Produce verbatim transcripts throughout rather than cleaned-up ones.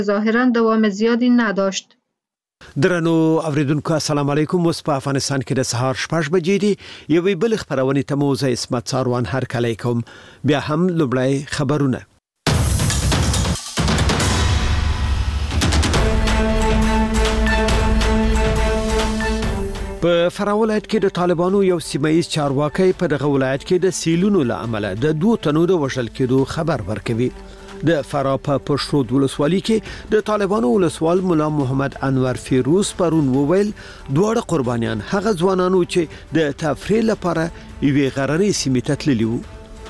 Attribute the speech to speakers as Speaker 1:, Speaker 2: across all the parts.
Speaker 1: ظاهراً دوام زیادی نداشت.
Speaker 2: درنو اوریدونکو السلام علیکم. اوس په افغانستان کې د سهار شپږ بجې دي. یوې بل خبرونه ته مو زه اسمت ساروان هر کله کوم. بیا هم لومړی خبرونه. په فراه ولایت کې د طالبانو یو سیمایي چارواکي په دغه ولایت کې د سیلونو له امله د دوه تنو د وژل کېدو خبر ورکوي. د فراه په پښتون ولسوالۍ کې د طالبانو ولسوال مولا محمد انور فیروز پرون وویل دوه قربانیان هغه ځوانانو چې د تفریح لپاره یوې غرنۍ سیمې ته تللي وو.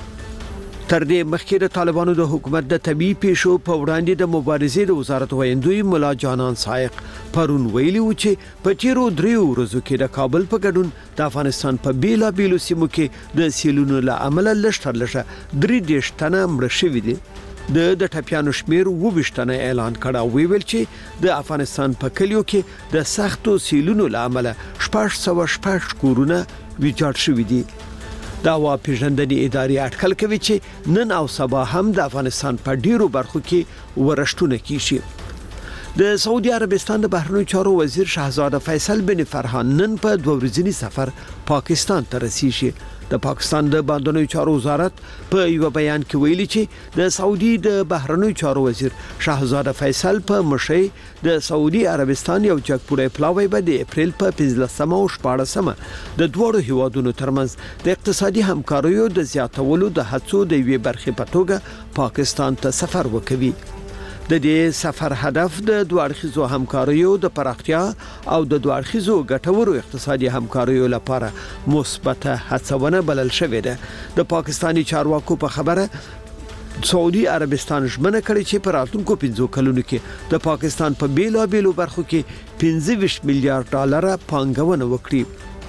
Speaker 2: تر دې مخکې د طالبانو د حکومت د طبيعي پیښو په وړاندې د مبارزې د وزارت ویندوی مولا جانان سایق پرون ویلي و چې په تیرو دریو ورځو کې د کابل په ګډون د افغانستان په بیلا بیلو سیمو کې د سیلونو له امله لشتر لشه درې دیش تنه مړه شوي دي. د د ټپیانو شمیر وبشتنه اعلان کړه. ویل چې د افغانستان په کلیو کې د سختو سیلونو له امله شپږ سوه شپږ کورونه ویجاړ شوي دي. دا وا پیژندنې ادارې اټکل کوي چې نن او سبا هم د افغانستان په ډیرو برخو کې ورشتونه کیږي. د سعودي عربستان د بهرنیو چارو وزیر شهزاده فیصل بن فرحان نن په دوه ورځني سفر پاکستان ته رسیږي. د پاکستان د باندنیو چارو وزارت په یو بیان کې ویلي چې د سعودي د بهرنیو چارو وزیر شهزاده فیصل په مشي د سعودي عربستان یو جګپوړی پلاوی به د اپریل په پنځلسمه او شپاړسمه د دوړو هیوادونو ترمنځ د اقتصادي همکاریو د زیاتولو د هڅو د یوې برخې په توګه پاکستان ته سفر وکوي. د دې سفر هدف د دوه اړخیزو همکاریو د پراختیا او د دوه اړخیزو ګټورو اقتصادي همکاریو لپاره مثبت هڅونه بلل شوې ده. د پاکستانی چارواکو په خبره سعودي عربستان ژمنه کړې چې په راتلونکو پنځو کلونو کې د پاکستان په بیلا بیلو برخو کې پنځه ویشت میلیارډ ډالر پانګونه وکړي.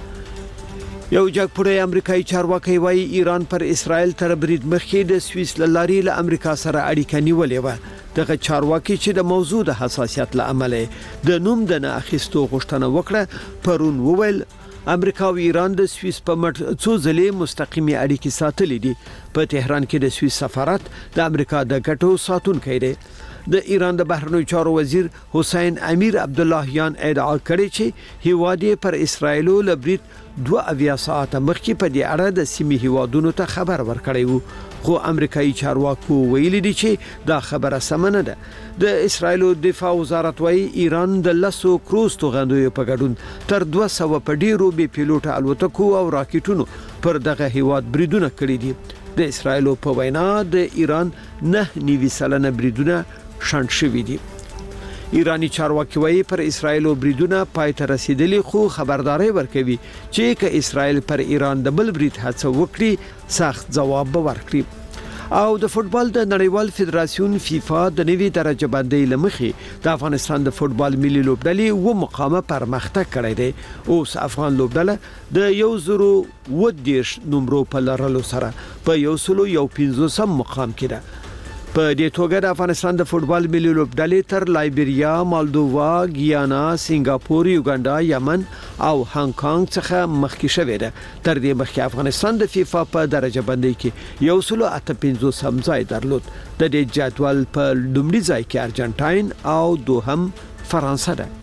Speaker 2: یو جګپوړی امریکایي چارواکي وايي ایران پر اسرائیل تر برید مخکې د سویس لارې له امریکا سره اړیکه نیولې و. دغه چارواکي چې د موضوع د حساسیت له امله د نوم د نه اخیستو غوښتنه وکړه پرون وویل امریکا او ایران د سویس په مټ څو ځلې مستقیمي اړیکې ساتلې دي. په تهران کې د سویس سفارت د امریکا د ګټو ساتونکی دی. د ایران د بهرنیو چارو وزیر حسین امیر عبداللهیان ادعا کړې چې هیواد پر اسرائیل له برید دوه اویا ساعته مخکې په دې اړه د سیمې هیوادونو ته خبر ورکړی وو. خو امریکایي چارواکو ویلي دي چې دا خبره سم نه ده. د اسرائیل دفاع وزارت وايي ایران د لسو کروز توغندیو په ګډون تر دوه سوه په ډیرو بي پیلوټ الوتکو او راکټونو پر دغه هیواد بریدونه کړی دي. د اسرائیل په وینا د ایران نه نیوي سلنه بریدونه شنډ شوي دي. ایرانی چارواکي وايي پر اسرائیل بریدونه پای ته رسیدلی خو خبرداري ورکوي چې که اسرائیل پر ایران د بل برید هڅه وکړي سخت جواب به ورکړي. او د فوتبال د نړیوال فدراسیون فیفا د نوي درجه بندۍ لمخې د افغانستان د فوتبال ملي لوبډلې و مقامه پرمختګ کړی دی. اوس افغان لوبډله د یو زرو و دیش نمبر په لرلو سره په یو سلو یو پنځوسم مقام کې ده. په دې توګه د افغانستان د فوتبال ملي لوبډلې تر لایبیریا، مالدووا، ګیانا، سنگاپور، یوګاندا، یمن او هانګ کانګ څخه مخکې شوې ده. تر دې مخکې افغانستان د فیفا په درجه بندۍ کې یو سلو اته پنځوسم ځای درلود. د دې جدول په لومړي ځای کې ارجنټاین او دوهم فرانسه ده.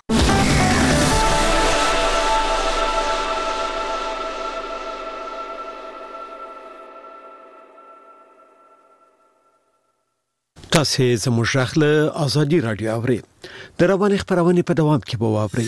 Speaker 2: تاسو زموږ غږ آزادي رادیو اورئ. د رواني خبرونه په دوام کې به واورئ.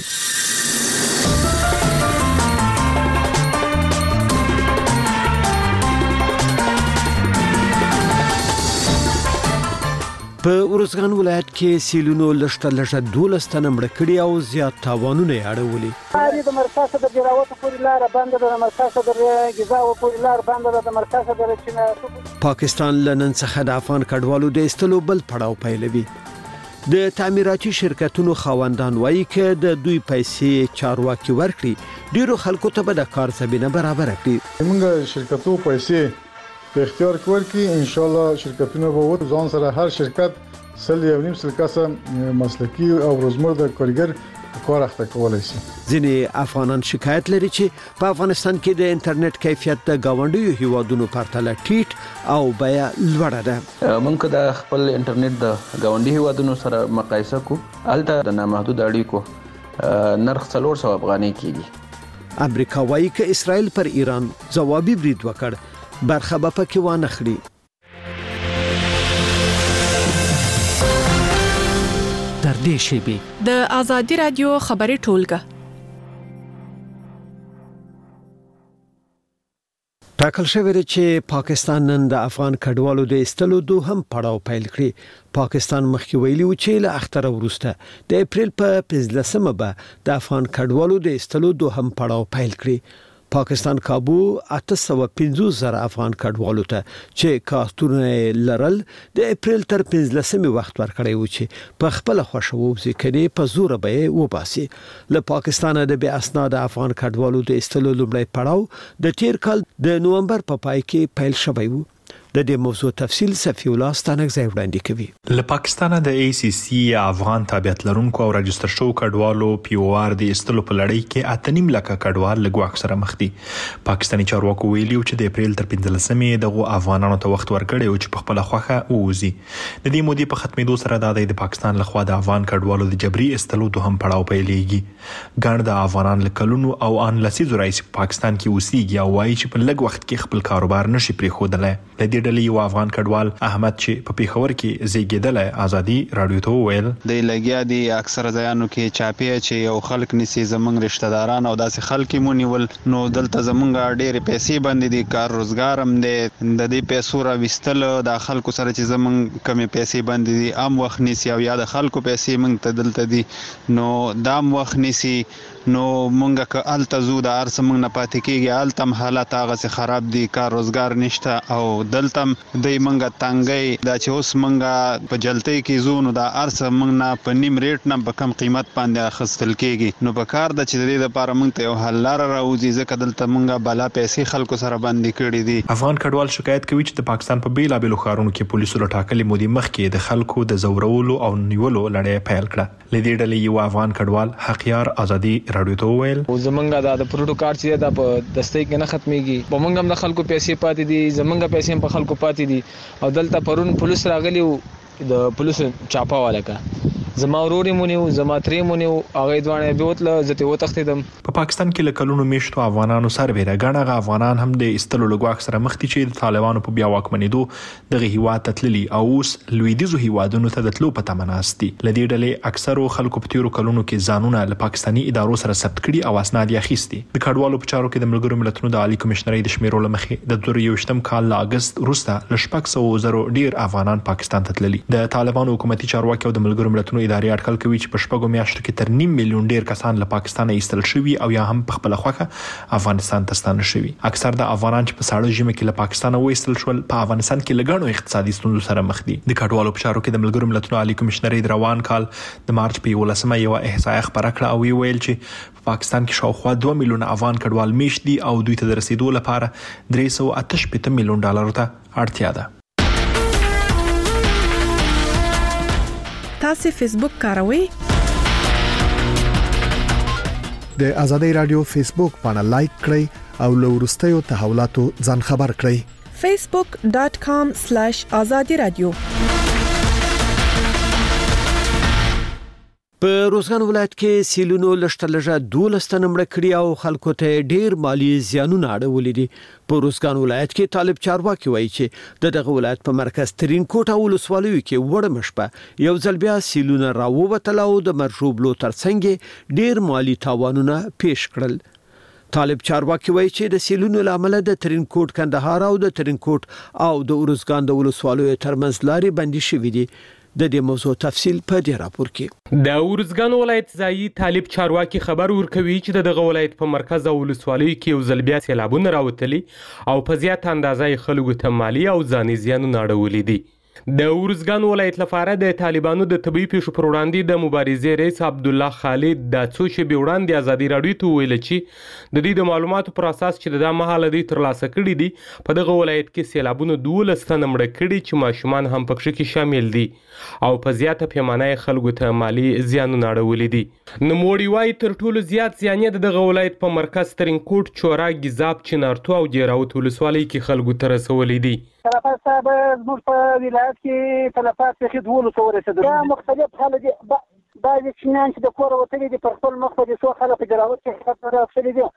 Speaker 2: په ورزګان ولایت کې سیلونو لشته لشته دولس تنه مړه کړي او زیات تاوانونه یې اړولي.
Speaker 3: د مرکز د جراوت پورې لار بنده ده، د مرکز د غزا پورې لار بنده ده، د مرکز د چینه.
Speaker 2: پاکستان لنن څخه د افغان کډوالو د استلو بل پړاو پیلوي. د تعمیراتي شرکتونو خاوندان وایي چې د دوی پیسې چارواکي ورکړي ډیرو خلکو ته به د کار زمينه برابر کړي.
Speaker 4: موږ شرکتو پیسې په اختیار کول کې ان شاء الله شرکتونه به و ځان سره هر شرکت سل یو نیم سل کسه مسلکی او روزمره د کارګر کار اخته کولای شي.
Speaker 2: ځینې افغانان شکایت لري چې په افغانستان کې د انټرنیټ کیفیت د گاونډیو هیوادونو پرتله ټیټ او بیا لوړه ده.
Speaker 5: مونږ د خپل انټرنیټ د گاونډي هیوادونو سره مقایسه کو الته د نامحدود اړیکو نرخ څلور سوه افغانۍ کیږي.
Speaker 2: امریکا وايي چې اسرائیل پر ایران ځوابي برید وکړ، برخه به پکې وانه خړي.
Speaker 6: در دې شیبې
Speaker 7: د آزادي رادیو خبري ټولګه
Speaker 2: ټاکل شوی دی چې پاکستان نن د افغان کډوالو د ایستلو دوهم پړاو پیل کړي. پاکستان مخکې ویلي و چې له اختر وروسته د اپریل په پنځلسمه به د افغان کډوالو د ایستلو دوهم پړاو پیل کړي. پاکستان کابو اته سوه پنځوس زره افغان کډوالو ته چې کارتونه لرل د اپریل تر پنځلسمې وخت ورکړی و چې په خپل خوښه ووځي کړي په زور به وباسي. له پاکستانه د بې اسناد افغان کډوالو د ایستلو لومړی پړاو د تیر کال د نومبر په پای کې پیل شوی و. د دې موضوع تفصیل صفی الله ستانکزی وړاندې کوي.
Speaker 8: له پاکستانه د ای سی سی افغان تابعیت لرونکو او راجستر شو کډوالو پی او آر د ایستلو په لړۍ کې اته نیم لکه کډوال له ګواښ سره مخ دي. پاکستاني چارواکو ویلي چې د اپریل تر پنځلسمې دغه افغانانو ته وخت ورکړی او چې په خپل خوخه ووزي. د دې مودې په ختمېدو سره د پاکستان لخوا د افغان کډوالو د جبري ایستلو دوهم پړاو پیلېږي. ګڼ د افغانان له کلونو او ان لسیزو راځي په پاکستان کې اوسېږي او وایي چې په لږ وخت کې خپل کاروبار نشي پرېښودلی. د دې ډلې یو افغان کډوال احمد چې په پیښور کې زیږیدلی آزادي رادیو ته وویل
Speaker 9: د لګیا دي اکثر ځایانو کې چاپی چې یو خلک نسی زمنګ رشتہ داران او داسې خلک مونیول نو دلته زمنګ ډېر پیسې باندې دي کار روزګار هم دي د دې پیسو را وستل د خلکو سره چې زمنګ کمی پیسې باندې دي ام وخت نسی او یا د خلکو پیسې مونږ ته دلته دي نو دام وخت نسی نو مونږه ک الته زو د ارس مونږ نه پاتې کیږي التم حالت هغه سي خراب دي کار روزګار نشته او دلتم د مونږه تنګي دا چې اوس مونږه په جلتۍ کې زو نو د ارس مونږ نه په نیم ریټ نه په کم قیمت باندې اخستل کیږي نو په کار د چې د دې لپاره مونږ ته یو حل لار راوځي ځکه دلته مونږه بالا پیسې خلکو سره باندې کړي دي.
Speaker 8: افغان کډوال شکایت کوي چې د پاکستان په بیلابېلو ښارونو کې پولیسو له ټاکلې مودې مخکې د خلکو د زورولو او نیولو لړۍ پیل کړه. لدې ډلې یو افغان کډوال حقیار آزادي رادیو ته وویل
Speaker 10: زمونږه د پروتو کارت چې دا په دستۍ کې نه ختميږي په مونږ هم د خلکو پیسې پاتې دي زمونږه پیسې هم په خلکو پاتې دي او دلته پرون پولیس راغلی د پولیس چاپا والا زما وروري مونیو زما ترې مونیو هغه دوانه به وتل زته و تختیدم.
Speaker 8: په پاکستان کې لکلونو میشتو افغانانو سربېره غاڼه افغانان هم د استلو لګواک سره مخ دي چې د طالبانو په بیا واکمنېدو دغه هیواد تتللی او اوس لویدیزو هیوادونو ته د تلو په تمناستي. لدې ډلې اکثرو خلکو په تیرو کلونو کې ځانونه له پاکستاني ادارو سره ثبت کړي او اسناد یې اخیستي. د کډوالو په چارو کې د ملګرو ملتونو د عالی کمشنرۍ د شمیرو لمخې د دوه یوشتم کال له اگست وروسته ل شپږ سوه زره ډیر افغانان پاکستان ته تللي. د طالبانو حکومتي چارواکي او د ملګرو ملتونو ادارې اټکل کوي چې په شپږو میاشتو کې تر نیم میلیون ډیر کسان له پاکستان ایستل شوي او یا هم په خپل خوخه افغانستان ته ستانه شوي. اکثر د افغانان چې په ساړه ژمي کې له پاکستان وایستل شول په افغانستان کې لګڼو اقتصادي ستونزو سره مخ دي. د کډوالو په چارو کې د ملګرو ملتونو عالی کمشنرۍ د روان کال د مارچ په یولسمه یو احصایه خبره کړه او ویل چې په پاکستان کې شاوخوا دوه میلیونه افغان کډوال میشت دي او دوی ته د رسیدو لپاره درې سوه اته شپېته میلیون ډالرو ته اړتیا ده.
Speaker 7: تاسو فیسبوک کاروئ؟
Speaker 11: د آزادۍ رادیو فیسبوک باندې لایک کړئ او له وروستیو تحولاتو ځان خبر کړئ.
Speaker 7: فیسبوک ډاٹ کام سلیش آزادي رادیو.
Speaker 2: په روزګان ولایت کې سیلونو لشتلجه دولس تنه مړه کړي او خلکو ته ډیر مالی زیانونه اړولې دي. په روزګان ولایت کې طالب چارواکي وایي چې د دغه ولایت په مرکز ترين کوټه ولسوالۍ کې وړه مشپه یو ځل بیا سیلونه راووتل او د مرجوبلو ترڅنګ ډیر مالی تاوانونه پیښ کړل. طالب چارواکي وایي چې د سیلونو لامل د ترين کوټ کندهار او د ترين کوټ او د روزګان د ولسوالۍ ترمنځ لارې بندي شوې دي. د دې موضوع تفصیل په دې راپور کې.
Speaker 12: د ورزګان ولایت ځایي طالب چارواکي خبر ورکوي چې دغه ولایت په مرکز او ولسوالۍ کې یو ځل بیا سیلابونه راوتلي او په زیات اندازه خلکو ته مالی او ځاني زیانونه اړولې دي. د ورزګان ولایت لپاره د طالبانو د طبي پیښو پر وړاندې د مبارزې رئیس عبد الله خالد د څو شپې وړاندې ازادي راډیو ته ویل چې د دې د معلوماتو پر اساس چې د دا مهاله دی ترلاسه کړي دي په دغه ولایت کې سیلابونه دولس تنه مړه کړي چې ماشومان هم پکې کې شامل دي او په زیاته پیمانه خلکو ته مالی زیانونه اړولي دي. نوموړي وايي تر ټولو زیات زیان یې دغه ولایت په مرکز ترینکوټ، چورا، ګیزاب، چنارتو او جیراوت ولسوالۍ کې خلکو ته رسولي دي.
Speaker 3: تلفات صاحب زموږ په ولایت کې تلفات څخه دولس ورسېدل. دا مختلف خلک دي، بعضې چینیان چې د کوره وتلي دي پر خپل مخ باندې څو خلک په جراوت کې خطر راغلي دي،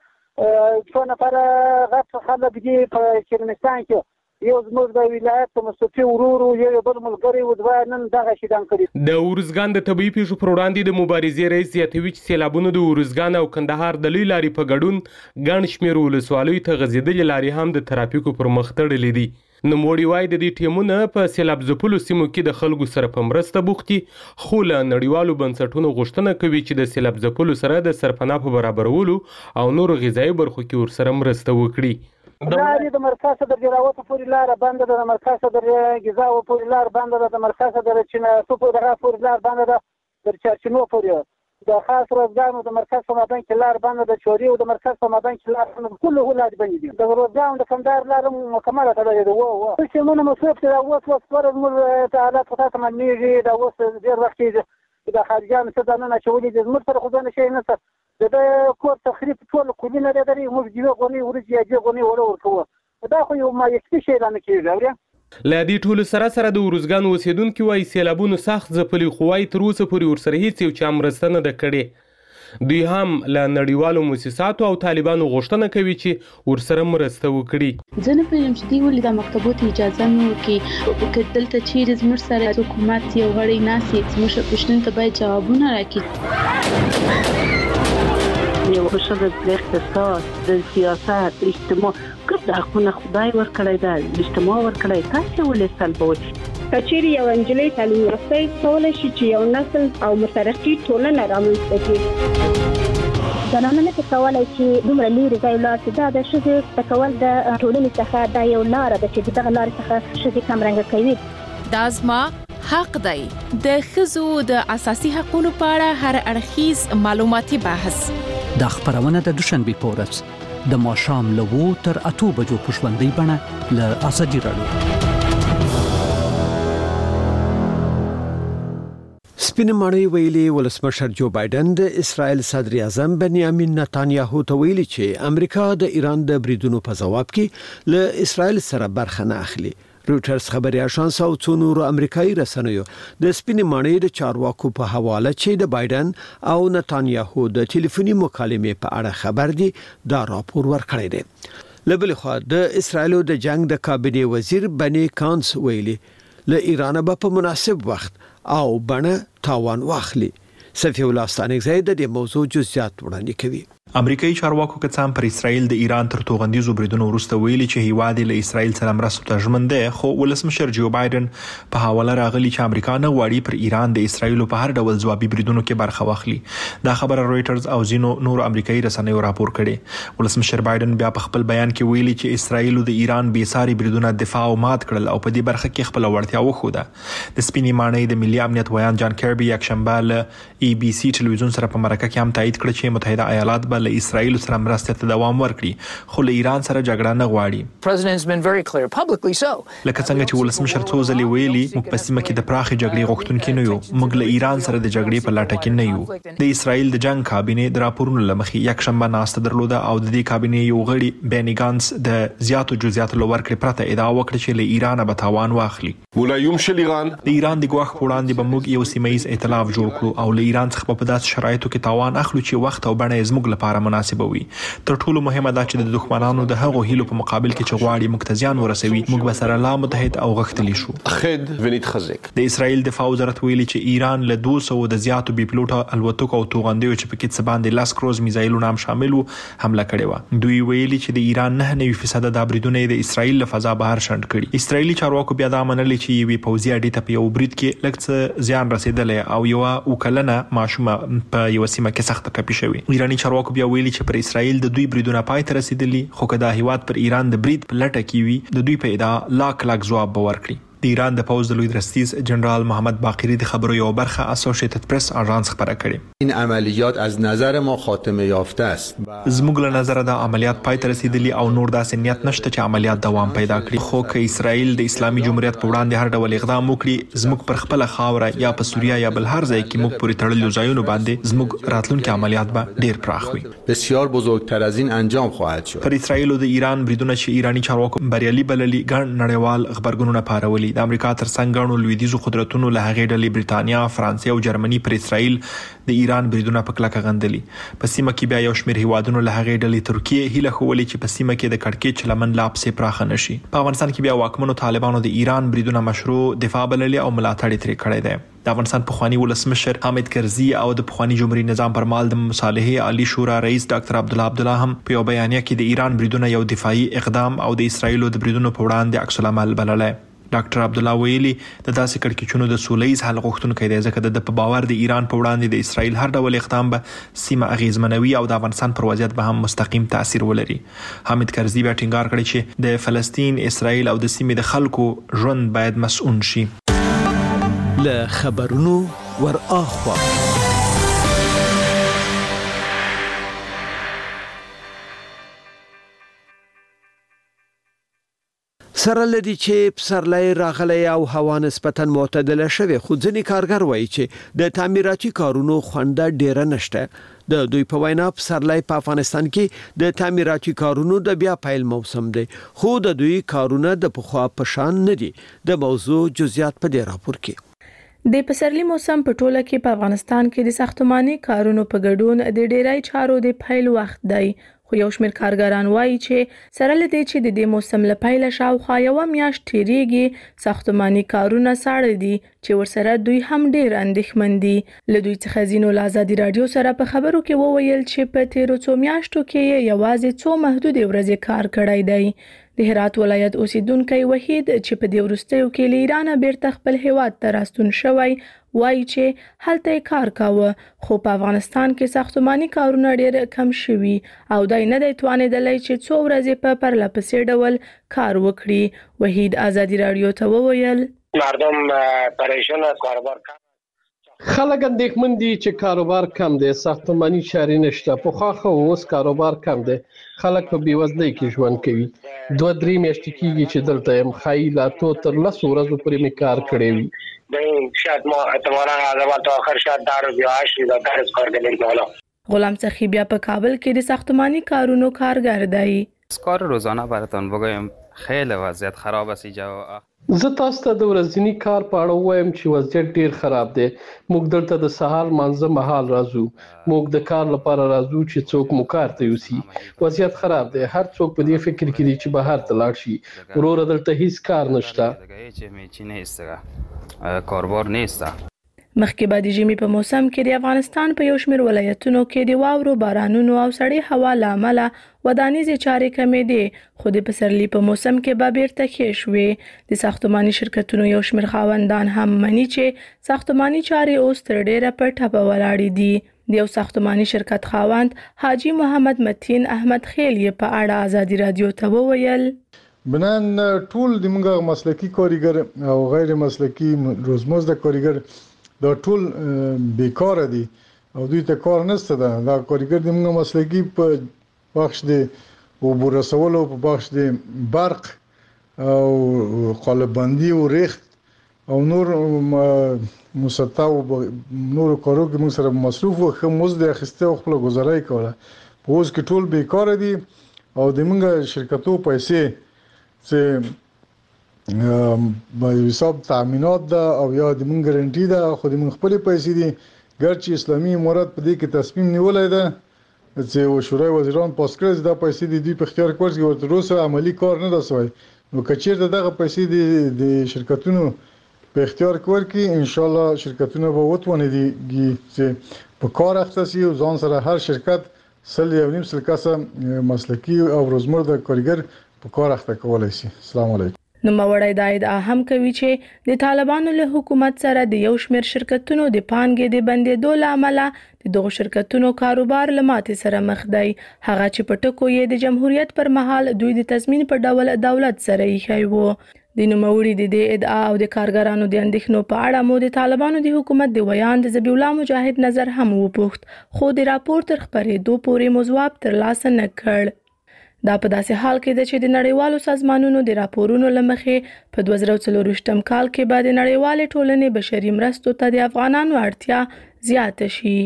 Speaker 3: څو نفره غټ خلک دي په چرمستان کې، یو زموږ د ولایت په مصطفی ورورو یو بل ملګری و دوه نن دغه شیدان کړي.
Speaker 12: د ورزګان د طبي پیښو پر وړاندې د مبارزې رئیس زیاتوي چې سیلابونو د ورزګان او کندهار د لوی لارې په ګډون ګڼ شمېر ولسوالیو ته غځېدلې لارې هم د ترافیکو پر مخ تړلې دي. نوموړي وايي د دې ټیمونه په سیلاب ځپلو سیمو کې د خلکو سره په مرسته بوخت دي، خو له نړیوالو بنسټونو غوښتنه کوي چې د سیلاب ځپلو سره د سرپناه په برابرولو او نورو غذایي برخو کې ورسره مرسته وکړي.
Speaker 3: لارې د مرکز صدر جراوت پورې لاره بنده ده، د مرکز صدر ګیزاب پورې لاره بنده ده، د مرکز صدر چنارتو پورې لاره بنده ده، تر چارچینو پورې د خاص روزګانو د مرکز په مابین کې لاره بنده ده، چوري او د مرکز په مابین کې لاره بنده، ټول لارې بندې دي. د روزګان د کندهار لاره مکمله تړلې ده. و و چې موږ مصرف ته اوس اوس پر موږ ته حالات پتا ته منېږي دا اوس ډېر وخت کې د خارجيانو څخه د نن اچولي دي، زموږ سره خو ځان شي نه څه د کور تخریب ټول کلونه لري، موږ دیو غونی ورځي اجي غونی ولا ورکوه، دا خو یو ما یکتی شي نه کیږي.
Speaker 12: له دې ټولو سره سره د ورزګان اوسیدونکو وايي سیلابونو سخت ځپلي، خو وايي تر اوسه پورې ورسره هیڅ یو چا مرسته نه ده کړې. دوی هم له نړیوالو مؤسساتو او طالبانو غوښتنه کوي چې ورسره مرسته وکړي.
Speaker 13: زه نه پوهیږم چې دوی ولې د مکتبو ته اجازه نه ورکوي، که دلته چیرې زموږ سره حکومت یو غړی ناست وي زموږ پوښتنو ته باید ځوابونه راکړي.
Speaker 14: یو ښه د اقتصاد، د سیاست، اجتماع ګرد حقونه خدای ورکړی ده، اجتماع ورکړی، تاسې ولې سلبوئ؟
Speaker 15: که چیرې یو نجلۍ تعلیم یافته کولی شي چې یو نسل او مترقي ټولنه رامنځته کړي.
Speaker 16: زنانه نه کولی چې دومره لرې ځای ولاړ شي، دا د ښځې زده کول د ټولنې څخه دا یو لاره ده چې دغه لارې څخه ښځې کمرنګه کوي.
Speaker 7: دا زما حق دی. د ښځو د اساسي حقوقو په اړه هر اړخیز معلوماتي بحث
Speaker 6: د خبرونه د دوشنبه په ورځ د ماښام له وو تر اته بجو په ژوندۍ بڼه له ازادي راډیو.
Speaker 2: سپین مړی ویلي ولسمشر جو بایدن د اسرائیل صدر اعظم بنیامین نتانیاهو ته ویلي چې امریکا د ایران د بریدونو په جواب کې له اسرائیل سره برخه نه اخلي. روټرز خبري اژانس او څو نورو امریکایي رسنیو د سپین مړی د چارواکو په حواله چې د بایدن او نتانیاهو د ټلیفوني مکالمې په اړه خبر دي دا راپور ورکړی دی. لبل خو د اسرائیل د جنگ د کابینه وزیر بنی کانس ویلي له ایران به په مناسب وخت او بڼه تاوان واخلي. صفی الله ستانکزی د دې موضوع جزئیات وړاندې کوي.
Speaker 8: امریکایي چارواکو کڅام پر اسرائیل د ایران تر توغندیزو بریدونو وروسته ویلي چې هیواد له اسرائیل سره مرستو ته ژمن دی، خو ولسمشر جو بایدن په حواله راغلی چې امریکا نه غواړي پر ایران د اسرائیل په هر ډول ځوابي بریدونو کې برخه واخلي. دا خبره رويټرز او زینو نور امریکایي رسنیو راپور کړي. ولسمشر بایدن بیا په خپل بیان کې ویلي چې اسرائیل د ایران بې ساري بریدونه دفاع او مات کړل او په دې برخه کې خپل وړتیا وښوده. د سپینې ماڼۍ د ملي امنیت ویان جان کیربي یک شنبه له ای بي سي ټلویزیون سره په مرکه کې هم تایید کړ چې متحده ایالات به له اسرائیل سره مرسته ته دوام ورکړي، خو له ایران سره جګړه نه غواړي. لکه څنګه چې ولسمشر څو ځلې ویلي موږ په سیمه کې د پراخې جګړې غوښتونکي نه یو، موږ له ایران سره د جګړې په لټه کې نه یو. د اسرائیل د جنگ کابینه د راپورونو لمخې یک شنبه ناسته درلوده او د دې کابینه یو غړي بینی ګانس د زیاتو جزئیاتو لورکړې پرته ادعا وکړه چې له ایران به تاوان واخلي. د ایران د ګواښ په وړاندې به موږ یو سیمایي ائتلاف جوړ کړو او له ایران څخه په داسې شرایطو کې تاوان اخلو چې وخت او بڼه زموږ لپاره مناسبه وي. تر ټولو مهمه دا چې د دښمنانو د هغو هیلو په مقابل کې چې غواړي موږ ته زیان ورسوي، موږ به سره لا متحد او غښتلي شو. د اسرائیل دفاع وزارت ویلي چې ایران له دوه سوه د زیاتو بي پلوټه الوتکو او توغندیو چې پکې څه باندې لاس کروز میزایلونه هم شامل وو حمله کړې و. دوی ویلي چې د ایران نه نوي فیصد د بریدونه د اسرائیل له فضا بهر شنډ کړي. اسرائیلي چارواکو بیا دا منلي چې یوې پوځي اډې ته په یو برید کې لږ څه زیان رسېدلی او یوه وکلنه ماشومه په یوه سیمه کې سخته ټپي شوې. ایراني چارواکو بیا ویلي چې پر اسرائیل د دوی بریدونه پای ته رسیدلی، خو که دا هیواد پر ایران د برید په لټه کې وي د دوی په ادعا لاک لاک ځواب به ورکړي. د ایران د پوز د لوی درستیز جنرال محمد باقری د خبرو یو برخه اسوسییټډ پریس اژانس خبره کړې.
Speaker 17: این عملیات از نظر ما خاتمه یافته است.
Speaker 8: زموږ له نظره د عملیات پای ته رسیدلی او نور داسې نیت نشته چې عملیات دوام پیدا کړي. خو که اسرائیل د اسلامي جمهوریت په وړاندې هر ډول اقدام وکړي، زموږ پر خپل خاوره یا په سوریه یا بل هر ځای کې موږ پورې تړلو ځایونو باندې زموږ راتلونکي عملیات به ډیر پراخ وي.
Speaker 17: بسیار بزرگتر از این انجام خواهد شد.
Speaker 8: پر اسرائیل او د ایران بریدونه چې ایرانی چارواکو بریالي بللي ګڼ نړیوال خبرګونونه پارولي. د امریکا تر څنګ غنو لویدیزو قدرتونو له هغې ډلې برېټانیا، فرانسې او جرمني پر اسرائیل د ایران بریدونه په کلکه غندلي. په سیمه کې بیا یو شمېر هیوادونو له هغې ډلې ترکیه هیله ښولې چې په سیمه کې د کړکېچ لمن لا پسې پراخه نشي. په افغانستان کې بیا واکمنو طالبانو د ایران بریدونه مشروع دفاع بللي او ملاتړ یې ترې کړی دی. د افغانستان پخوانی ولسمشر حامد کرزي او د پخوانی جمهوریت نظام پر مهال د مصالحې عالی شورا رئیس ډاکټر عبدالله عبدالله هم په یو بیانیه کې د ایران بریدونه یو دفاعي اقدام او د اسرائیلو د بریدونو په وړاندې عکس العمل بللی. ډاکټر عبدالله ویلي د داسې کړکېچونو د سولهییز حل غوښتونکی دی، ځکه د په باور د ایران په وړاندې د اسرائیل هر ډول اقدام به سیمه اغیزمنوي او د افغانستان پر وضعیت به هم مستقیم تاثیر ولري. حامد کرزي بیا ټینګار کړی چې د فلسطین، اسرائیل او د سیمې د خلکو ژوند باید مسؤون شي.
Speaker 2: له خبرونو ور اخوا سره لدی چې پسرلی راغلی او هوا نسبتا معتدله شوه، خو ځینې کارګر وایي چې د تعمیراتي کارونو خونده ډیره نشته. د دوی په وینا پسرلی په افغانستان کې د تعمیراتي کارونو د بیا پیل موسم دی، خو د دوی کارونه د پخوا په شان نه دي. د موضوع جزئیات په دې راپور کې.
Speaker 7: د پسرلی موسم په ټوله کې په افغانستان کې د ساختماني کارونو په ګډون د ډیری چارو د پیل وخت دی، خو یو شمېر کارګران وایي چې سره لدی چې د دې موسم له پیله شاوخوا یوه میاشت تیریږي، ساختماني کارونه ساړه دي چې ورسره دوی هم ډیر اندېښمن دي. له دوی څخه ځینو له ازادي راډیو سره په خبرو کې وویل چې په تیرو څو میاشتو کې یې یوازې څو محدودې ورځې کار کړی دی. د هرات ولایت اوسیدونکی وحید چې په دې وروستیو کې له ایرانه بیرته خپل هیواد ته راستون شوی وایي چې هلته یې کار کاوه، خو په افغانستان کې ساختماني کارونه ډیر کم شوي او دی نه دی توانېدلی چې څو ورځې په پرله پسې ډول کار وکړي. وحید ازادي راډیو ته وویل
Speaker 18: مردم پریشان از کاروبار کم،
Speaker 19: خلک اندېښمن دي چې کاروبار کم دی، ساختماني چارې نشته. پخوا خو اوس کاروبار کم دی، خلک په بېوزلۍ کې ژوند کوي. دوه درې میاشتې کېږي چې دلته یم، ښایي لا اتو تر لسو ورځو پورې مې کار کړی وي.
Speaker 18: شاید ما احتمالا از اول تا آخر شاید در روز یا هشت روز در از کار داریم حالا.
Speaker 7: غلام سخی بیا په کابل کې د ساختماني کارونو کارګر دی.
Speaker 20: کار روزانه براتون بگویم خیلی وضعیت خراب است اینجا.
Speaker 19: زه تاسو ته د ورځني کار په اړه وایم چې وضعیت ډیر خراب دی. موږ دلته د سهار مانځه مهال راځو، موږ د کار لپاره راځو چې څوک مو کار ته یوسي. وضعیت خراب دی، هر څوک په دې فکر کې دی چې بهر ته لاړ شي. وروره دلته هیڅ کار نشته،
Speaker 20: کاربار نیسته.
Speaker 7: مخکې به د ژمي په موسم کې د افغانستان په یو شمېر ولایتونو کې د واورو، بارانونو او سړې هوا له امله ودانیزې چارې کمېدې، خو د پسرلي په موسم کې به بیرته ښې شوې. د ساختماني شرکتونو یو شمېر خاوندان هم مني چې ساختماني چارې اوس تر ډېره په ټپه ولاړې دي. د یو ساختماني شرکت خاوند حاجي محمد متین احمد خیل یې په اړه ازادي راډیو ته وویل
Speaker 4: بنان ټول د موږ مسلکي کارګر او غیر مسلکي روزمزد کارګر دا ټول بیکاره دي او دوی ته کار نشته ده. دا کارګر د موږ مسلکي په بخش د اوبو رسولو، په بخش د برق او قالب‌بندي او ریخت او نور مسطح او نور کارو کې موږ سره مصروف او خو مزد اخیسته او خپل گزارای کوله. په اوس کې ټول بیکاره دي او د موږ شرکتو پیسې چې به حساب تامینات ده او یا د مونږ ګارانټي ده، خو د مونږ خپل پیسې دي. ګرچې اسلامي امارات په دې کې تصمیم نیولای ده چې شورای وزیران پاس کړی دا پیسې د دوی په اختیار کې ورسي، ورته روسه عملی کار نه رسوي. نو کچېرته دغه پیسې د شرکتونو په اختیار کې ورکي، ان شاء الله شرکتونه به وتواني دي چې په کار اخته شي او ځان سره هر شرکت سل یو نیم سل کسه مسلکي او روزمره کارګر په کار اخته کولای شي. السلام علیکم.
Speaker 7: نوموړی دا ادعا هم کوي چې د طالبانو له حکومت سره د یو شمېر شرکتونو د پانګې د بندېدو له امله د دغو شرکتونو کاروبار له ماتې سره مخ دی. هغه چې په ټکو یې د جمهوریت پر مهال دوی د تضمین په ډول دولت سره ایښی و. د نوموړي د دې ادعا او د کارګرانو د اندېښنو په اړه مو د طالبانو د حکومت د ویان د ذبیح الله مجاهد نظر هم وپوښت، خو د راپور تر خپرېدو پورې مو ځواب ترلاسه نه کړ. دا په داسې حال کې ده چې د نړیوالو سازمانونو د راپورونو له مخې په دوه زره څلورویشتم کال کې به د نړیوالې ټولنې بشري مرستو ته د افغانانو اړتیا زیاته شي.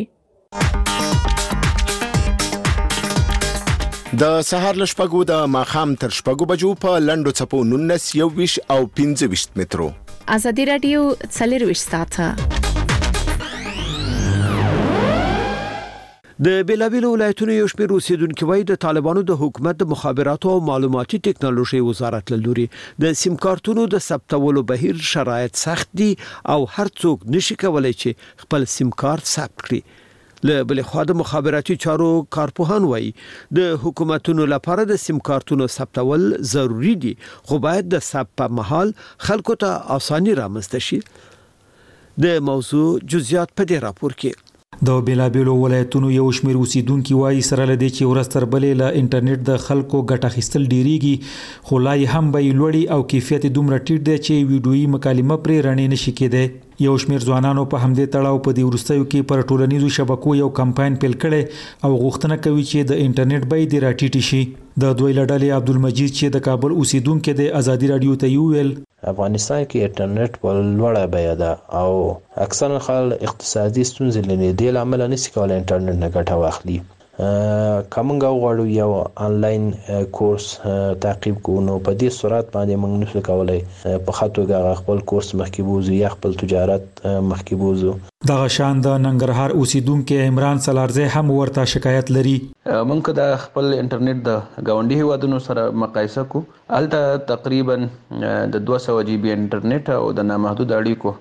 Speaker 21: د سهار له شپږو د ماښام تر شپږو بجو په لنډو څپو نولس یوویشت او پنځه ویشت مترو.
Speaker 22: ازادي راډیو څلرویشت ساعته
Speaker 2: د بیلابیلو ولایتونو یو شمېر اوسیدونکو وایي د طالبانو د حکومت د مخابراتو او معلوماتي ټکنالوژي وزارت له لوري د سیم کارتونو د ثبتولو بهیر شرایط سخت دي او هر څوک نشي کولای چې خپل سیم کارت ثبت کړي. له بل خوا د مخابراتي چارو کارپوهان وایي د حکومتونو لپاره د سیم کارتونو ثبتول ضروری دي، خو باید د ثبت په مهال خلکو ته اساني رامنځته شي. د موضوع جزئیات په دې راپور کې
Speaker 23: د بیلابیلو ولایتونو یو شمېر اوسیدونکو وایي سره لدی چې ورځ تر بلې له انټرنیټ د خلکو ګټه اخیستل ډیریږي، خو لا هم به لوړی او کیفیت دومره ټیټ دی چې ویډیويي مکالمه پرې رڼې نشي کېدای. یو شمېر ځوانانو په همدې تړاو په دې وروستیو کې پر ټولنیزو شبکو یو کمپاین پیل کړي او غوښتنه کوي چې د انټرنیټ بیې دې راټیټ شي. د دوی لړلې عبدالمجید چې د کابل اوسیدونکو د ازادي رادیو ته ویل
Speaker 24: افغانستان کې انټرنیټ په لوړه بیه ده او اکثره خلک اقتصادي ستونزې لري، د لامل نشي کولای انټرنیټ نه ګټه واخلي. کومنګ غواړو یو آنلاین کورس تعقیب کوو، نو په دې صورت باندې موږ نشو کولای په خاطر خپل کورس مخکې بوزو یا خپل تجارت مخکې بوزو.
Speaker 23: دغه شان د ننګرهار اوسیدونکو عمران سلارزه هم ورته شکایت لري.
Speaker 5: موږ د خپل انټرنیټ د گاونډي هیوادونو سره مقایسه کو، الته تقریبا د دوه سوه جی بي انټرنیټ او د نامحدود اړیکو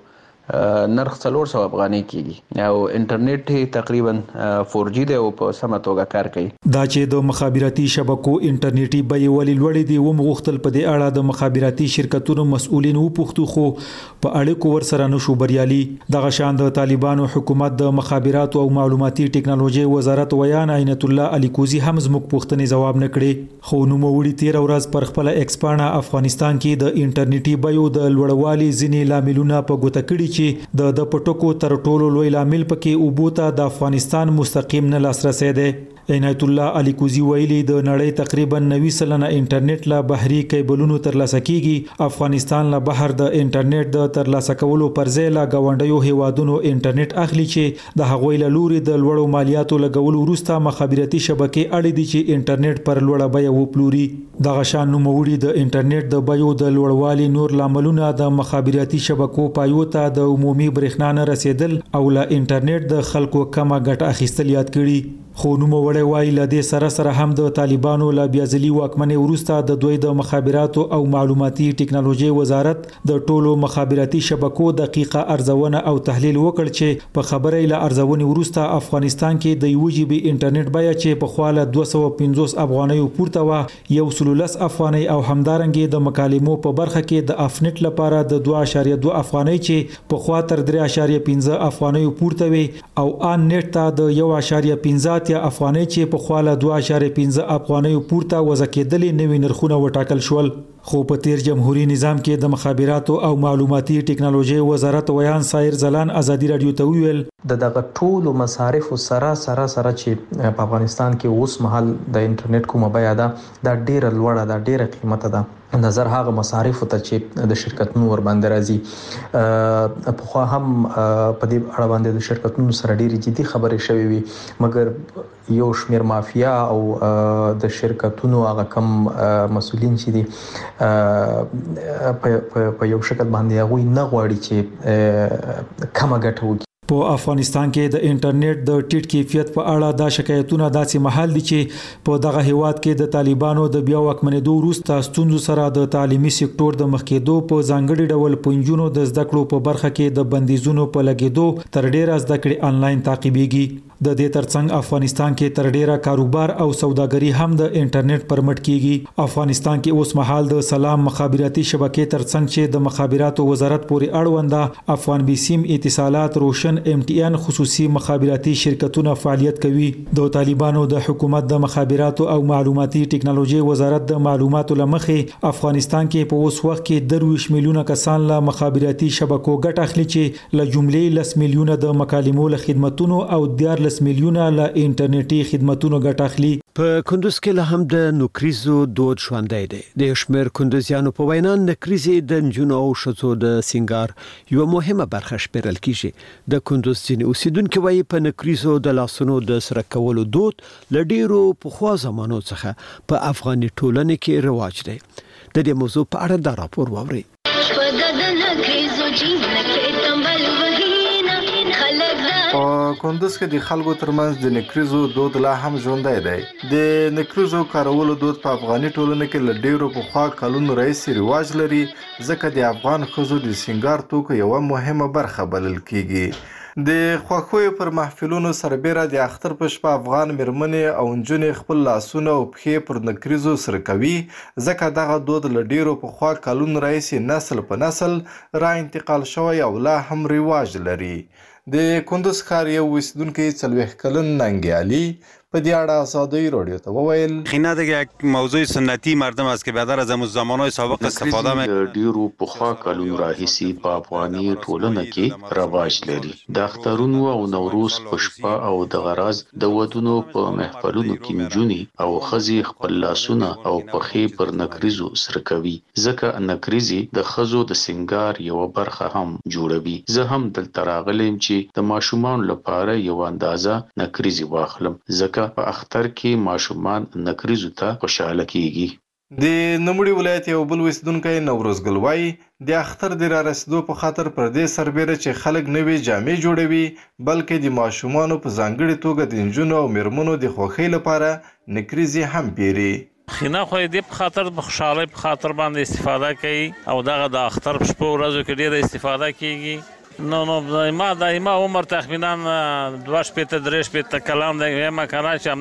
Speaker 5: نرخ څلور سوه افغانۍ کیږي او انټرنیټ تقریبا فور جی دی او په سمه توګه کار کوي.
Speaker 23: دا چې د مخابراتي شبکو انټرنیټي بیې ولې لوړې دي و مغختل په دې اړه د مخابراتي شرکتونو مسؤلین وپوښتو، خو په اړیکو ورسره نشو بریالي. دغه شان د طالبانو حکومت د مخابراتو او معلوماتي ټکنالوژي وزارت ویان عینت الله علي کوزي هم زموږ پوښتنې جواب نه کړي، خو نوموړي تیر ورځ پر خپل ایکس پاڼه افغانستان کې د انټرنیټي بیو د لوړوالي ځینې لاملونه په ګوته کړي چې د د پټکو تر ټولو لوی لامل پکې اوبوته د افغانستان مستقیم نه لاسرسي دی. عنایت الله علي کوزي ویلي د نړۍ تقریبا نوي سلنه انټرنیټ لا بحري کیبلونو ترلاسه کیږي. افغانستان لا بهر د انټرنیټ د ترلاسه کولو پر ځای لا گاونډیو هیوادونو انټرنیټ اخلي چې د هغوی له لوري د لوړو مالیاتو لګولو وروسته مخابراتي شبکې اړې دي چې انټرنیټ پر لوړه بیه وپلوري. دغه شان نوموړي د انټرنیټ د بیو د لوړوالي نور لاملونه د مخابراتي شبکو پایو ته د عمومي برېښنا نه رسیدل او له انټرنیټ د خلکو کمه ګټه اخیستل یاد کړي. خو نوموړی وایي له دې سره سره هم د طالبانو له بیازلي واکمنۍ وروسته د دوی د مخابراتو او معلوماتي ټکنالوژي وزارت د ټولو مخابراتي شبکو دقیقه ارزونه او تحلیل وکړ چې په خبرې له ارزونې وروسته افغانستان کې د یو جی بي انټرنیټ بیه چې په خواله دوه سوه پنځوس افغانۍ پورته و یو سل لس افغانۍ او همدارنګه د مکالمو په برخه کې د افنټ لپاره د دوه اعشاریه دوه افغانۍ چې په خوا تر درې اعشاریه پنځه افغانۍ پورته وي او ان نت ته د یو اعشاریه پنځه افغانۍ چې په خواله دوه اعشاریه پنځه افغانۍ پورته وضع کېدلې نوي نرخونه وټاکل شول. خو په تیر جمهوریت نظام کې د مخابراتو او معلوماتي ټکنالوژي وزارت ویان سایر زلان ازادي رادیو ته ویل
Speaker 25: د دغه ټولو مصارف سره سره سره چې په افغانستان کې اوس مهال د انټرنیټ کومه بیه ده دا ډیره لوړه ده، ډیره قیمته ده نظر هغه مصارف ته چې د شرکتونو ور باندې راځي. په خو هم په دې اړه باندې د شرکتونو سره ډېری جدي خبرې شوې وي، مګر یو شمیر مافیا او د شرکتونو هغه کم مسؤلین چې دي په یو شکل باندې هغه نه غواړي چې کمه ګټه وکړي.
Speaker 23: په افغانستان کې د انټرنیټ د ټیټ کیفیت په اړه دا شکایتونه داسې محل دي چې په دغه هیواد کې د طالبانو د بیا واکمنېدو وروسته ستونزو سره د تعلیمي سکتور د مخکېدو په ځانګړي ډول پنځونو د زده کړو په برخه کې د بندیزونو په لګېدو تر ډیره زده کړې آنلاین تعقیبېږي. د دې ترڅنګ افغانستان کې تر ډیره کاروبار او سوداګري هم د انټرنیټ پر مټ کیږي. افغانستان کې اوس مهال د سلام مخابراتي شبکې ترڅنګ چې د مخابراتو وزارت پورې اړونده افغان بیسیم اتصالات، روشن، ام ټي ان خصوصي مخابراتي شرکتونه فعالیت کوي. د طالبانو د حکومت د مخابراتو او معلوماتي ټکنالوژي وزارت د معلوماتو لمخې افغانستان کې په اوس وخت کې درویش میلیونه کسان له مخابراتي شبکو ګټه اخلي چې له جملې لس میلیونه د مکالمو له خدماتونو او دیارلس میلیونه له انټرنیټي خدماتونو ګټه اخلي.
Speaker 2: په کندوز کې له هم د نکریزو دود ژوندی دی. د شمیر کندوزیانو په وینا نکریزې د نجونو او ښځو د سنگار یو مهمه برخه شمیرل کیږي. د کندوز ځینې اوسیدونکو وايي په نکریزو د لاسونو د سره کولو دود له ډیرو پخوا زمانو څخه په افغاني ټولنه کې رواج دی. د دې موضوع په اړه دا راپور واورئ.
Speaker 1: په کندوز کې د خلکو ترمنځ د نکریزو دود لا هم ژوندی دی. د نکریزو کارولو دود په افغاني ټولنه کې له ډیرو پخوا کلونو راهیسې رواج لري، ځکه د افغان ښځو د سنگار توکو یوه مهمه برخه بلل کیږي. د خوښیو پر محفلونو سربیره د اختر په شپه افغان میرمنې او نجونې خپل لاسونه او پښې پر نکریزو سره کوي، ځکه دغه دود له ډیرو پخوا کلونو راهیسې نسل په نسل را انتقال شوی او لا هم رواج لري. د کندوز ښار یو اوسیدونکی څلوېښت کلن ننگی علي په دې اړه آزادی رادیو ته وویل:
Speaker 3: خینه دیگه یک موضوع سنتی مردم است که بیادر از همون زمانهای سابق استفاده می
Speaker 9: ډیرو پخوا کلونو راهیسې په افغاني ټولنه کې رواج لري. د اخترونو او نوروز په شپه او د غراز د ودونو په محفلونو کې نجونې او ښځې خپل لاسونه او پښې پر نکریزو سره کوي، ځکه نکریزې د ښځو د سنگار یوه برخه هم جوړوي. زه هم دلته راغلم چې د ماشومانو لپاره یو اندازه نکریزې واخلم، ځکه په اختر کې ماشومان نکریزو ته خوشاله کیږي.
Speaker 1: د نوموړي ولایت یو بل اوسیدونکی نوروز ګل وایي د اختر د را رسیدو په خاطر پر دې سربیره چې خلک نوې جامې جوړوي، بلکې د ماشومانو په ځانګړې توګه د نجونو او میرمنو د خوښۍ لپاره نکریزې هم پیري.
Speaker 10: خینه خو دې په خاطر په خوشحالۍ په خاطر باندې استفاده کوي او دغه د اختر په شپو ورځو کې ډېره استفاده کیږي. نو نو ما د ما عمر تقریبا دوه شپېته درې شپېته کلام دی یم کنه چې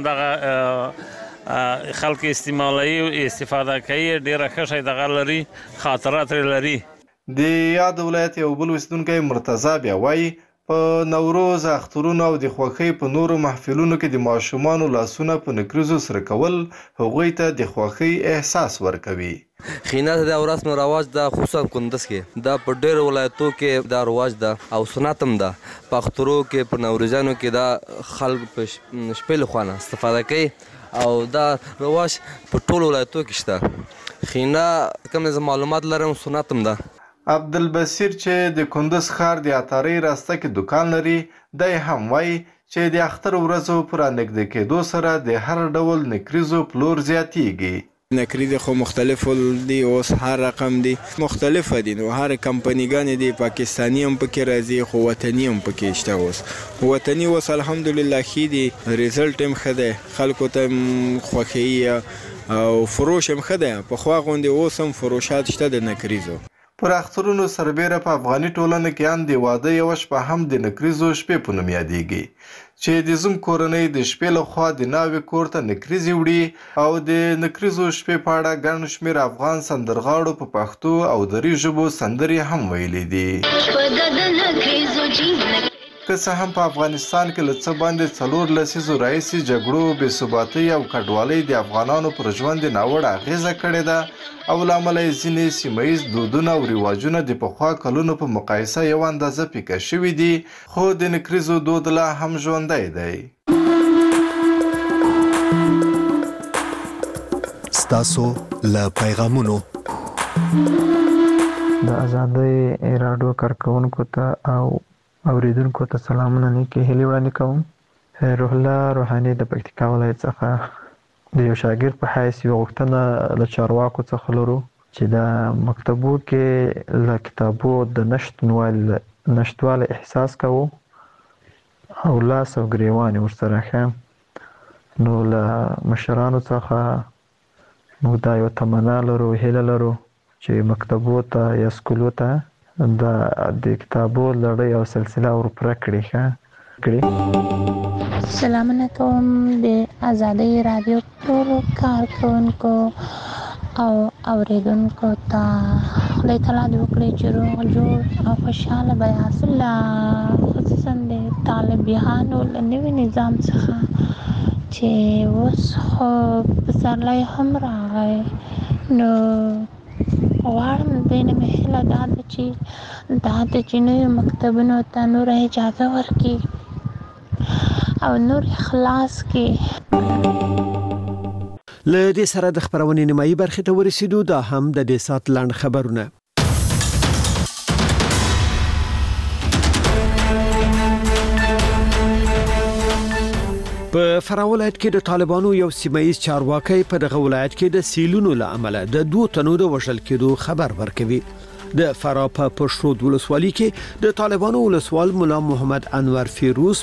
Speaker 10: همدغه خلک استعمالوي استفاده کوي، ډېره ښه شی دغه لري، خاطرات لري.
Speaker 1: د یاد ولایت یو بل اوسیدونکی مرتضی بیا وایي په نوروز، اخترونو او د خوښۍ په نورو محفلونو کې د ماشومانو لاسونه په نکریزو سره کول هغوی ته د خوښۍ احساس ورکوي.
Speaker 11: خینه د رسم رواج ده، خصوصا کندز کې دا په ډېرو ولایتو کې دا رواج ده او سنت هم ده. په اخترو کې په نوروزانو کې دا خلک په شپې له خوا نه استفاده کوي او دا رواج په ټولو ولایتو کې شته. خینه کوم زه معلومات لرم سنت هم ده.
Speaker 1: عبدالبصیر چې د کندز ښار د عطارۍ راسته کې دکان لري، دی هم وایي چې د اختر ورځو په رانږدې کېدو سره د هر ډول نکریزو پلور زیاتیږي.
Speaker 26: نکریز خو مختلف دي، اوس هر رقم دي مختلفه دي، نو هر کمپنیګانې دي، پاکستانی هم پکې راځي خو وطني هم پکې شته. اوس وطني اوس الحمدلله ښه دي، ریزلټ هم ښه دی، خلکو ته خوښوي او فروش هم ښه دی. پخوا غوندې اوس هم فروشات شته د نکریزو.
Speaker 1: پر اخترونو سربیره په افغاني ټولنه کې هم د واده یوه شپه هم د نکریزو شپې په نوم یادیږي، چې د زوم کورنۍ د شپې لخوا د ناوې کور ته نکریزې وړي او د نکریزو شپې په اړه ګڼ شمېر افغان سندرغاړو په پښتو او دري ژبو سندرې هم ویلي دي. که څه هم په افغانستان کې له څه باندې څلور لسیزو راهیسې جګړو، بې ثباتۍ او کډوالۍ د افغانانو پر ژوند ناوړه اغېزه کړې ده او له امله یې ځینې سیمه ییز دودونه او رواجونه د پخوا کلونو په مقایسه یو اندازه پیکه شوي دي، خو د نکریزو دود لا هم ژوندی دی.
Speaker 27: ستاسو له پیغامونو
Speaker 28: د آزادۍ راډیو کارکونکو ته او اوریدونکو ته سلامونه نیکې هیلې وړاندې کوم. روح الله روحاني د پکتیکا ولایت څخه د یو شاګرد په حیث یوه غوښتنه له چارواکو څخه لرو چې د مکتبو کې له کتابو د نشتوالي احساس کوو او لاس او ګریوان یې ورسره ښه. نو له مشرانو څخه موږ دا یوه تمنا لرو، هیله لرو چې مکتبو ته یا سکولو ته د کتابو لړۍ او سلسله ورپوره کړي ښه کړي.
Speaker 6: سلامونه کوم د آزادۍ رادیو ټول کارکونکو او اوریدونکو ته خدای تعالی دې وکړي چې روغ جوړ او خوشاله به یاست، خصوصا د طالبانو له نوي نظام څخه چې اوس خو پسرلی هم راغی، نو غواړم د دوی نه مې هیله دا ده چې دا د نویو مکتبونو ته نوره اجازه ورکړي او نور خلاص کړي.
Speaker 2: له دې سره د خبرونې نیمایي برخې ته ورسېدو. دا هم د دې سات لاند خبرونه. په فراه ولایت کې د طالبانو یو سیمایي چارواکي په دغه ولایت کې د سیلونو له امله د دوه تنو د وژل کېدو خبر ورکوي. د فراه په پشترود ولسوالۍ کې د طالبانو ولسوال مولا محمد انور فیروز